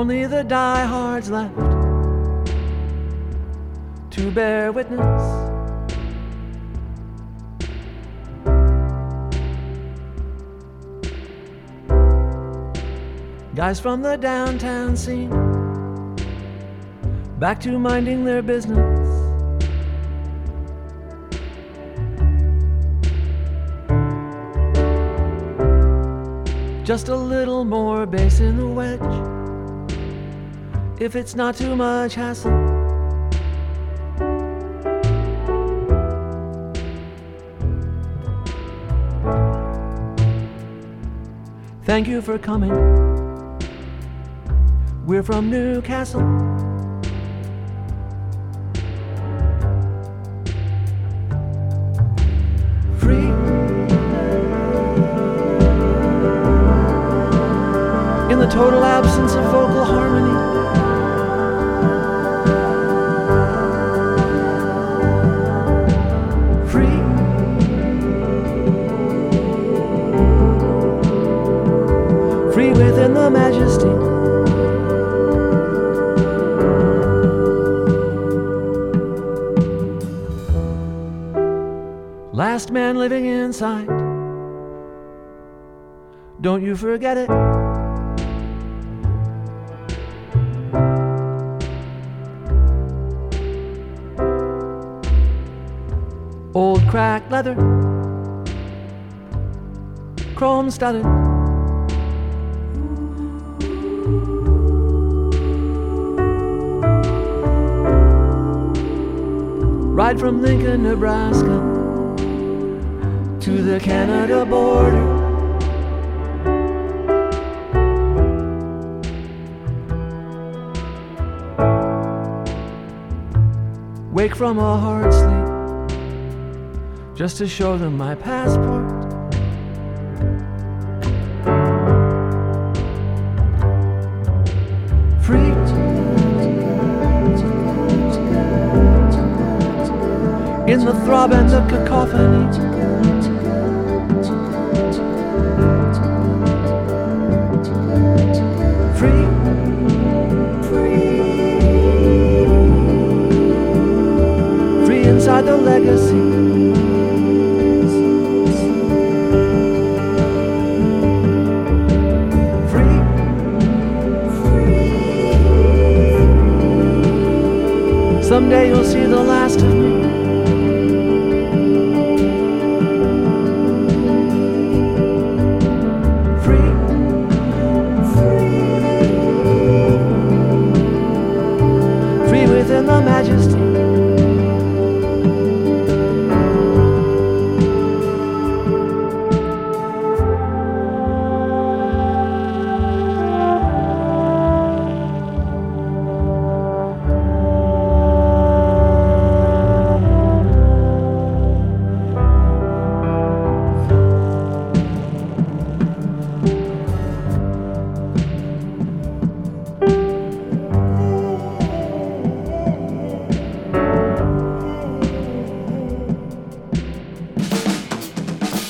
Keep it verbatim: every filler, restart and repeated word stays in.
only the diehards left to bear witness. Guys from the downtown scene, back to minding their business. Just a little more bass in the wedge, if it's not too much hassle. Thank you for coming. We're from Newcastle. Free. In the total absence of vocal harmony. Free. Free within the majesty. Last man living inside, don't you forget it. Old cracked leather, chrome studded. Ride from Lincoln, Nebraska to the Canada border. Wake from a hard sleep just to show them my passport. Free. In the throb and the cacophony. Free, free, free inside the legacy. Free, free. Someday you'll see the last of me. Within the majesty.